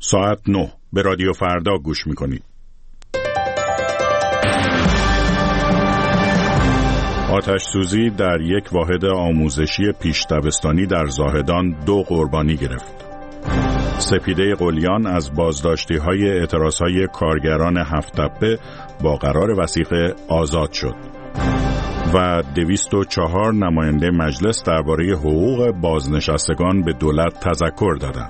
ساعت 9 به رادیو فردا گوش میکنید. آتش سوزی در یک واحد آموزشی پیش دبستانی در زاهدان 2 قربانی گرفت. سپیده قلیان از بازداشتی‌های اعتراضهای کارگران هفت‌تپه با قرار وثیقه آزاد شد و 204 نماینده مجلس درباره حقوق بازنشستگان به دولت تذکر دادند.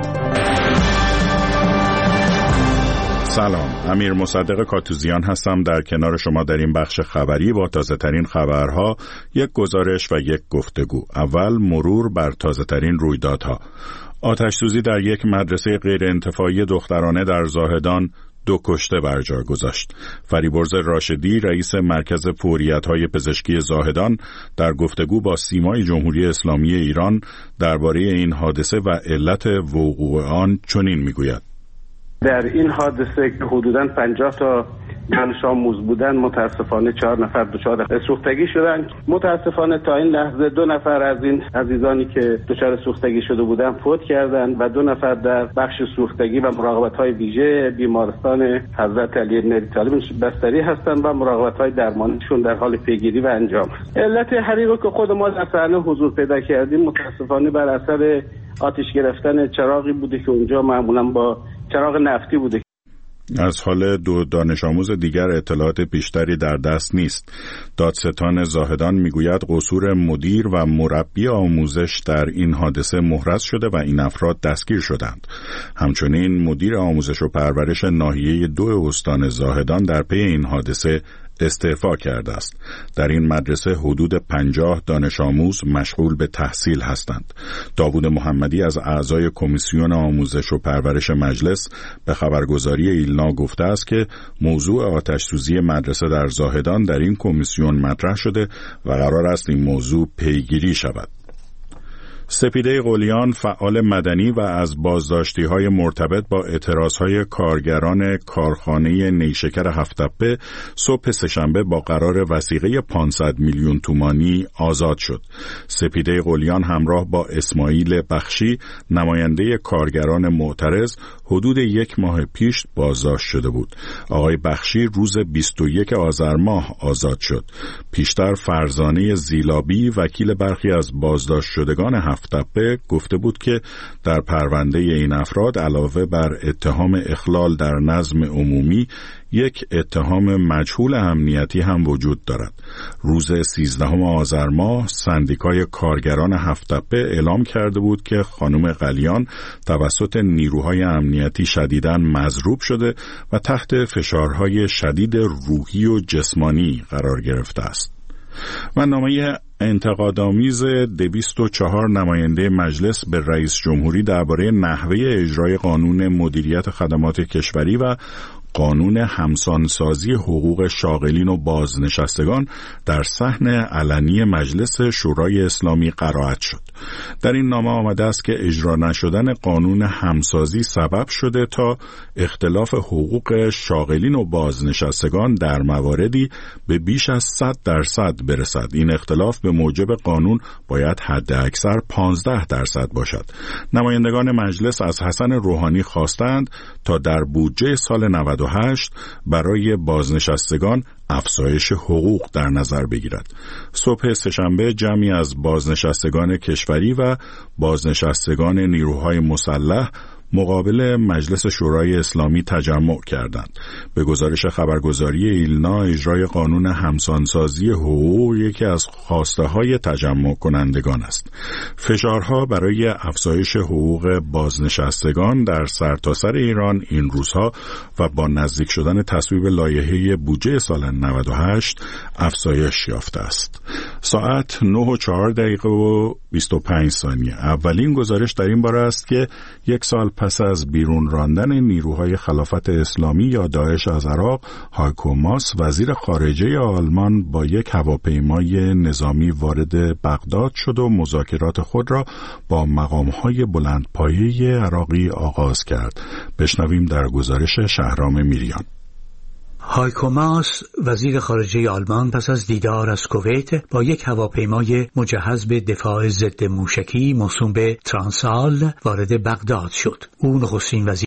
سلام، امیر مصدق کاتوزیان هستم در کنار شما در این بخش خبری با تازه ترین خبرها، یک گزارش و یک گفتگو. اول مرور بر تازه ترین رویدادها. آتش سوزی در یک مدرسه غیر انتفاعی دخترانه در زاهدان 2 کشته بر جای گذاشت. فریبرز راشدی رئیس مرکز فوریت‌های پزشکی زاهدان در گفتگو با سیمای جمهوری اسلامی ایران درباره این حادثه و علت وقوع آن چنین میگوید: در این حادثه که حدوداً 50 تا دانش آموز بودن، متاسفانه 4 نفر دچار سوختگی شدند. متاسفانه تا این لحظه 2 نفر از این عزیزانی که دچار سوختگی شده بودند فوت کردند و 2 نفر در بخش سوختگی و مراقبت‌های ویژه بیمارستان حضرت علی بن طالب بستری هستند و مراقبت‌های درمانیشون در حال پیگیری و انجام است. علت حریق که خود ما در صحنه حضور پیدا کردیم متاسفانه بر اثر آتش گرفتن چراغی بوده که اونجا معمولاً با چراغ نفتی بوده. از حال 2 دانش آموز دیگر اطلاعات بیشتری در دست نیست. دادستان زاهدان میگوید قصور مدیر و مربی آموزش در این حادثه محرز شده و این افراد دستگیر شدند. همچنین مدیر آموزش و پرورش ناحیه 2 استان زاهدان در پی این حادثه استعفا کرده است. در این مدرسه حدود 50 دانش آموز مشغول به تحصیل هستند. داوود محمدی از اعضای کمیسیون آموزش و پرورش مجلس به خبرگزاری ایلنا گفته است که موضوع آتش سوزی مدرسه در زاهدان در این کمیسیون مطرح شده و قرار است این موضوع پیگیری شود. سپیده قلیان فعال مدنی و از بازداشتی‌های مرتبط با اعتراضهای کارگران کارخانه نیشکر هفت‌تپه صبح سه‌شنبه با قرار وثیقه 500 میلیون تومانی آزاد شد. سپیده قلیان همراه با اسماعیل بخشی نماینده کارگران معترض حدود 1 ماه پیش بازداشت شده بود. آقای بخشی روز 21 آذر ماه آزاد شد. پیشتر فرزانه زیلابی وکیل برخی از بازداشت شدگان هفت‌تپه گفته بود که در پرونده این افراد علاوه بر اتهام اخلال در نظم عمومی یک اتهام مجهول امنیتی هم وجود دارد. روز 13 آذر ماه سندیکای کارگران هفت‌تپه اعلام کرده بود که خانم قلیان توسط نیروهای امنیتی شدیداً مضروب شده و تحت فشارهای شدید روحی و جسمانی قرار گرفته است. و نامه انتقادآمیز 204 نماینده مجلس به رئیس جمهوری درباره نحوه اجرای قانون مدیریت خدمات کشوری و قانون همسانسازی حقوق شاغلین و بازنشستگان در صحن علنی مجلس شورای اسلامی قرائت شد. در این نامه آمده است که اجرا نشدن قانون همسازی سبب شده تا اختلاف حقوق شاغلین و بازنشستگان در مواردی به بیش از 100% برسد. این اختلاف به موجب قانون باید حد اکثر 15% باشد. نمایندگان مجلس از حسن روحانی خواستند تا در بودجه سال 98 برای بازنشستگان افزایش حقوق در نظر بگیرد. صبح سه‌شنبه جمعی از بازنشستگان کشوری و بازنشستگان نیروهای مسلح مقابل مجلس شورای اسلامی تجمع کردند. به گزارش خبرگزاری ایلنا اجرای قانون همسانسازی حقوق یکی از خواسته‌های تجمع کنندگان است. فشارها برای افزایش حقوق بازنشستگان در سرتاسر ایران این روزها و با نزدیک شدن تصویب لایحه بودجه سال 98 افزایش یافته است. ساعت 9:04 و 25 ثانیه. اولین گزارش در این باره است که 1 سال پس از بیرون راندن نیروهای خلافت اسلامی یا داعش از عراق، هایکو ماس وزیر خارجه آلمان با یک هواپیمای نظامی وارد بغداد شد و مذاکرات خود را با مقام‌های بلندپایه عراقی آغاز کرد. بشنویم در گزارش شهرام میریان. هایکو ماس وزیر خارجه آلمان پس از دیدار از کویت با یک هواپیمای مجهز به دفاع ضد موشکی موسوم به ترانسال وارد بغداد شد. او نخستین وزیر